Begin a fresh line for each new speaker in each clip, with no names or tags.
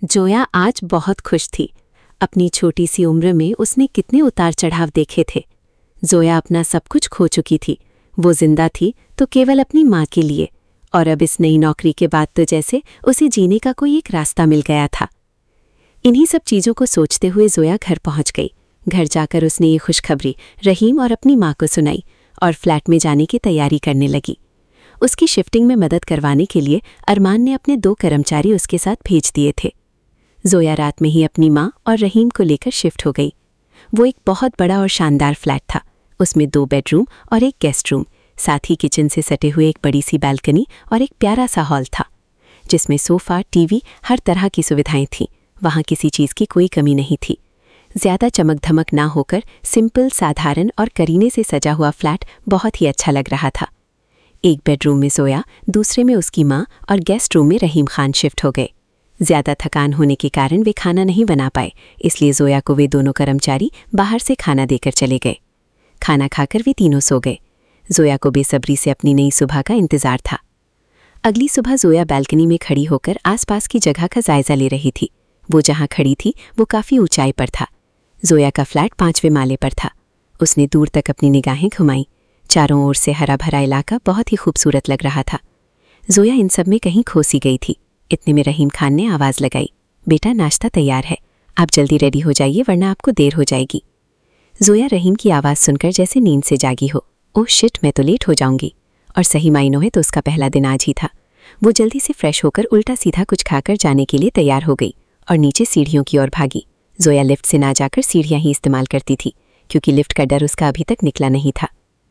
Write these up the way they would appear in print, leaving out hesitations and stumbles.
जोया आज बहुत खुश थी। अपनी छोटी सी उम्र में उसने कितने उतार चढ़ाव देखे थे। जोया अपना सब कुछ खो चुकी थी। वो जिंदा थी तो केवल अपनी माँ के लिए, और अब इस नई नौकरी के बाद तो जैसे उसे जीने का कोई एक रास्ता मिल गया था। इन्हीं सब चीज़ों को सोचते हुए जोया घर पहुंच गई। घर जाकर उसने ये खुशखबरी रहीम और अपनी माँ को सुनाई और फ्लैट में जाने की तैयारी करने लगी। उसकी शिफ्टिंग में मदद करवाने के लिए अरमान ने अपने 2 कर्मचारी उसके साथ भेज दिए थे। जोया रात में ही अपनी माँ और रहीम को लेकर शिफ्ट हो गई। वो एक बहुत बड़ा और शानदार फ्लैट था। उसमें 2 बेडरूम और 1 गेस्ट रूम, साथ ही किचन से सटे हुए एक बड़ी सी बालकनी और एक प्यारा सा हॉल था, जिसमें सोफ़ा, टीवी, हर तरह की सुविधाएं थीं। वहाँ किसी चीज़ की कोई कमी नहीं थी। ज़्यादा चमक धमक ना होकर सिंपल, साधारण और करीने से सजा हुआ फ्लैट बहुत ही अच्छा लग रहा था। एक बेडरूम में जोया, दूसरे में उसकी माँ और गेस्ट रूम में रहीम खान शिफ्ट हो गए। ज़्यादा थकान होने के कारण वे खाना नहीं बना पाए, इसलिए जोया को वे दोनों कर्मचारी बाहर से खाना देकर चले गए। खाना खाकर वे तीनों सो गए। जोया को बेसब्री से अपनी नई सुबह का इंतज़ार था। अगली सुबह जोया बालकनी में खड़ी होकर आसपास की जगह का जायजा ले रही थी। वो जहाँ खड़ी थी वो काफ़ी ऊंचाई पर था। जोया का फ्लैट 5वें माले पर था। उसने दूर तक अपनी निगाहें घुमाईं। चारों ओर से हरा भरा इलाका बहुत ही खूबसूरत लग रहा था। जोया इन सब में कहीं खो सी गई थी। इतने में रहीम खान ने आवाज़ लगाई, बेटा नाश्ता तैयार है, आप जल्दी रेडी हो जाइए वरना आपको देर हो जाएगी। जोया रहीम की आवाज़ सुनकर जैसे नींद से जागी हो। ओह शिट, मैं तो लेट हो जाऊंगी। और सही मायनों में तो उसका पहला दिन आज ही था। वो जल्दी से फ्रेश होकर उल्टा सीधा कुछ खाकर जाने के लिए तैयार हो गई और नीचे सीढ़ियों की ओर भागी। जोया लिफ्ट से ना जाकर सीढ़ियाँ ही इस्तेमाल करती थी, क्योंकि लिफ्ट का डर उसका अभी तक निकला नहीं था।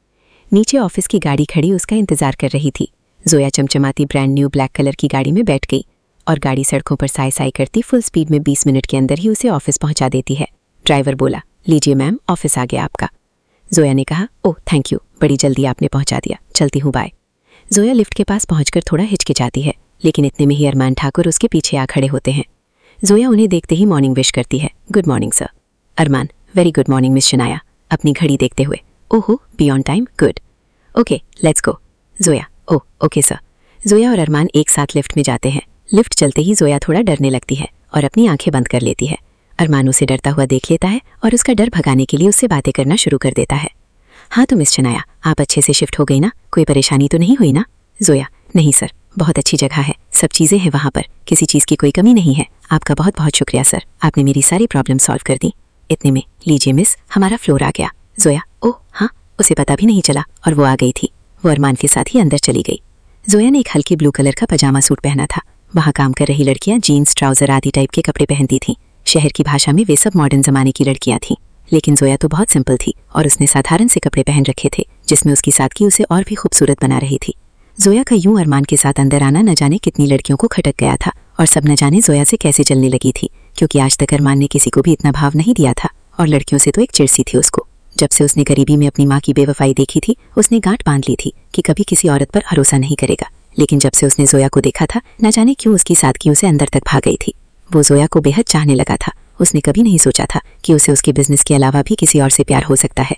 नीचे ऑफिस की गाड़ी खड़ी उसका इंतजार कर रही थी। जोया चमचमाती ब्रांड न्यू ब्लैक कलर की गाड़ी में बैठ गई और गाड़ी सड़कों पर साई साई करती फुल स्पीड में 20 मिनट के अंदर ही उसे ऑफिस पहुंचा देती है। ड्राइवर बोला, लीजिए मैम, ऑफिस आ गया आपका। जोया ने कहा, ओह थैंक यू, बड़ी जल्दी आपने पहुंचा दिया, चलती हूँ, बाय। जोया लिफ्ट के पास पहुंचकर थोड़ा हिचकिचाती है, लेकिन इतने में ही अरमान ठाकुर उसके पीछे आ खड़े होते हैं। जोया उन्हें देखते ही मॉर्निंग विश करती है, good morning sir. Armaan, very good morning miss Shanaya, अपनी घड़ी देखते हुए, ओहो be on time, good, okay let's go. Zoya, oh okay sir. Zoya और अरमान एक साथ लिफ्ट में जाते हैं। लिफ्ट चलते ही जोया थोड़ा डरने लगती है और अपनी आंखें बंद कर लेती है। अरमान उसे डरता हुआ देख लेता है और उसका डर भगाने के लिए उससे बातें करना शुरू कर देता है। हाँ तो मिस शनाया, आप अच्छे से शिफ्ट हो गई ना, कोई परेशानी तो नहीं हुई ना? जोया, नहीं सर, बहुत अच्छी जगह है, सब चीज़ें हैं वहाँ पर, किसी चीज़ की कोई कमी नहीं है। आपका बहुत बहुत शुक्रिया सर, आपने मेरी सारी प्रॉब्लम सॉल्व कर दी। इतने में, लीजिए मिस, हमारा फ्लोर आ गया। जोया, ओह हाँ, उसे पता भी नहीं चला और वो आ गई थी। वो अरमान के साथ ही अंदर चली गई। जोया ने एक हल्के ब्लू कलर का पजामा सूट पहना था। वहाँ काम कर रही लड़कियाँ जीन्स, ट्राउज़र आदि टाइप के कपड़े पहनती थीं। शहर की भाषा में वे सब मॉडर्न ज़माने की लड़कियाँ थीं, लेकिन जोया तो बहुत सिंपल थी और उसने साधारण से कपड़े पहन रखे थे, जिसमें उसकी सादगी उसे और भी खूबसूरत बना रही थी। जोया का यूं अरमान के साथ अंदर आना न जाने कितनी लड़कियों को खटक गया था और सब न जाने जोया से कैसे चलने लगी थी, क्योंकि आज तक अरमान ने किसी को भी इतना भाव नहीं दिया था और लड़कियों से तो एक चिड़सी थी उसको। जब से उसने गरीबी में अपनी माँ की बेवफाई देखी थी, उसने गांठ बांध ली थी कि कभी किसी औरत पर भरोसा नहीं करेगा। लेकिन जब से उसने जोया को देखा था, न जाने क्यों उसकी सादगी उसे अंदर तक भाग गई थी। वो जोया को बेहद चाहने लगा था। उसने कभी नहीं सोचा था कि उसे उसके बिजनेस के अलावा भी किसी और से प्यार हो सकता है।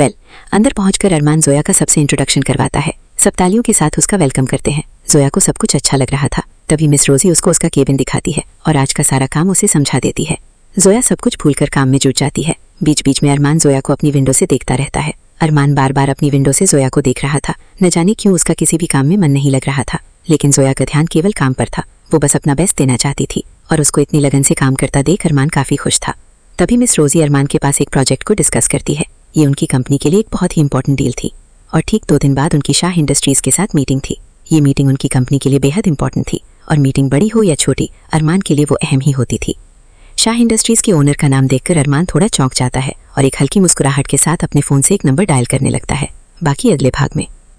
अंदर पहुंचकर अरमान जोया का सबसे इंट्रोडक्शन करवाता है। सब तालियों के साथ उसका वेलकम करते हैं। जोया को सब कुछ अच्छा लग रहा था। तभी मिस रोजी उसको उसका केबिन दिखाती है और आज का सारा काम उसे समझा देती है। जोया सब कुछ भूलकर काम में जुट जाती है। बीच बीच में अरमान जोया को अपनी विंडो से देखता रहता है। अरमान बार बार अपनी विंडो से जोया को देख रहा था। न जाने क्यों उसका किसी भी काम में मन नहीं लग रहा था, लेकिन जोया का ध्यान केवल काम पर था। वो बस अपना बेस्ट देना चाहती थी और उसको इतनी लगन से काम करता देख अरमान काफ़ी खुश था। तभी मिस रोजी अरमान के पास एक प्रोजेक्ट को डिस्कस करती है। ये उनकी कंपनी के लिए एक बहुत ही इंपॉर्टेंट डील थी और ठीक 2 दिन बाद उनकी शाह इंडस्ट्रीज़ के साथ मीटिंग थी। ये मीटिंग उनकी कंपनी के लिए बेहद इंपॉर्टेंट थी और मीटिंग बड़ी हो या छोटी, अरमान के लिए वो अहम ही होती थी। शाह इंडस्ट्रीज़ के ओनर का नाम देखकर अरमान थोड़ा चौंक जाता है और एक हल्की मुस्कुराहट के साथ अपने फ़ोन से एक नंबर डायल करने लगता है। बाकी अगले भाग में।